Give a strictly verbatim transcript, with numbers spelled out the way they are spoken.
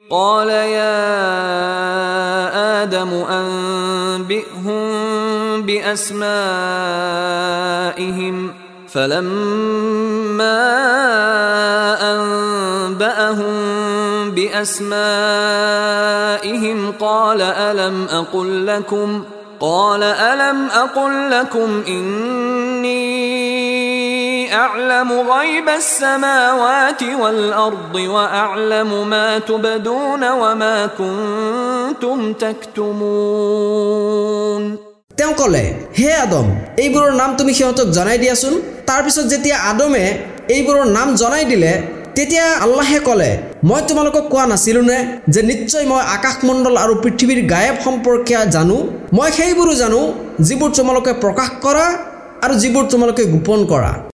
قال يا آدم أنبئهم بأسمائهم فلما أنبأهم بأسمائهم قال ألم أقل لكم قال ألم أقل لكم إني أعلم غيب السماوات والأرض وأعلم ما تبدون وما كنتم تكتمون তেওঁ ক'লে হে আদম এইবোৰৰ নাম তুমি সিহঁতক জনাই দিয়াচোন তাৰ পিছত যেতিয়া আদমে এইবোৰৰ নাম জনাই দিলে তেতিয়া আল্লাহে ক'লে মই তোমালোকক কোৱা নাছিলোনে যে নিশ্চয় মই আকাশমণ্ডল আৰু পৃথিৱীৰ গায়ব সম্পৰ্কে জানো মই সেইবোৰো জানো যিবোৰ তোমালোকে প্ৰকাশ কৰা আৰু যিবোৰ তোমালোকে গোপন কৰা